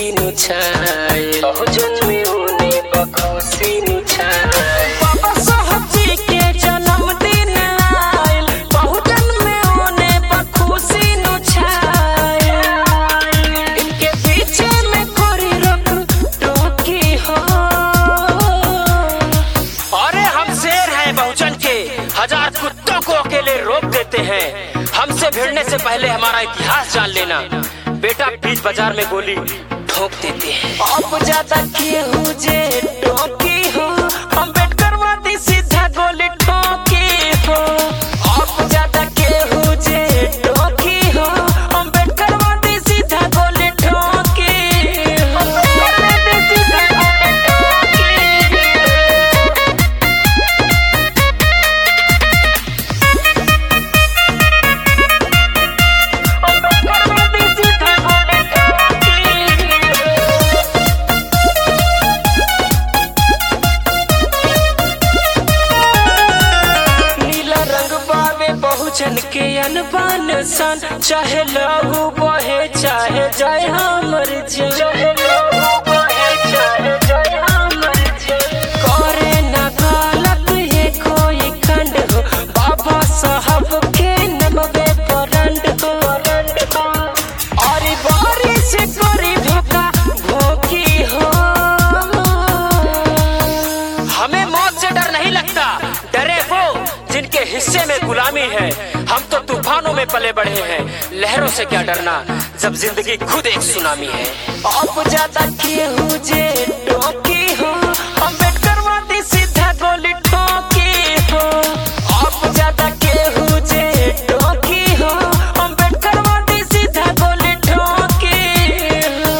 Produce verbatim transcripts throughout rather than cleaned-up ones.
नु छाए बहुजन में उने बखुशी नु छाए बाबा साहब जी के जन्मदिन आइल बहुजन में उने बखुशी नु छाए इनके पीछे में कोरी रोक टोकी हो। अरे हम शेर हैं बहुजन के, हजार कुत्तों को अकेले रोक देते हैं। हमसे भिड़ने से पहले हमारा इतिहास जान लेना बेटा, बीच बाजार में गोली ठोक देते हैं। अब ज्यादा केहू जे टोकी हो अम्बेडकर वादी सीधा गोली ठोकी हो। अब ज्यादा केहू जे टोकी हो अम्बेडकर वादी सीधा गोली ठोकी हो। बहुजन के अनबान सन चाहे लहू बहे चाहे जय हमर जय, चाहे लहू बहे चाहे जय हमर जय। करे ना गलत ये कोई खंड हो बाबा साहब के नमवे परंड हो। और बारी से कोरी भोका भोकी हो। हमें मौत से डर नहीं लगता, डरे वो जिनके हिस्से में गुलामी है। हम तो तूफानों में पले बढ़े हैं, लहरों से क्या डरना जब जिंदगी खुद एक सुनामी है। अब ज्यादा केहू जे टोकी हो अम्बेडकर वादी सीधा गोली ठोकी हो। अब ज्यादा केहू जे टोकी हो अम्बेडकर वादी सीधा गोली ठोकी हो।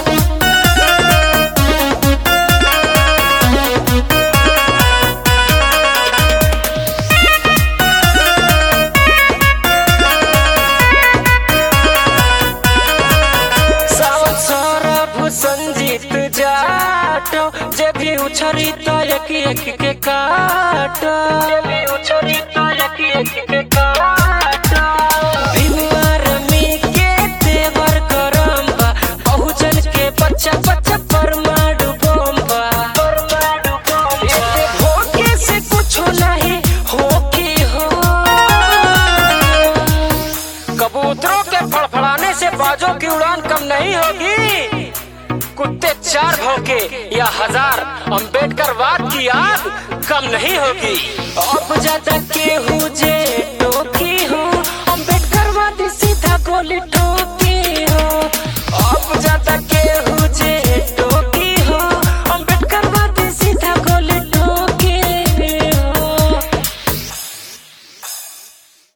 संजीत जाटो जे भी उछरी तो एक एक के काटो, जे भी उछरी तो एक एक के काटो। भीमवार में के तेवर करम बा बहुजन के बच्चा बच्चा परमाणु बम बा, परमाणु बम बा। भोगे से कुछ नहीं होगी हो। कबूतरों के फड़फड़ाने से बाजों की उड़ान कम नहीं होगी। कुत्ते चार भौंके या हजार अम्बेडकर वाद की आग कम नहीं होगी। अब ज्यादा केहू जे टोकी हो अम्बेडकर वादी सीधा गोली ठोकी हो। अब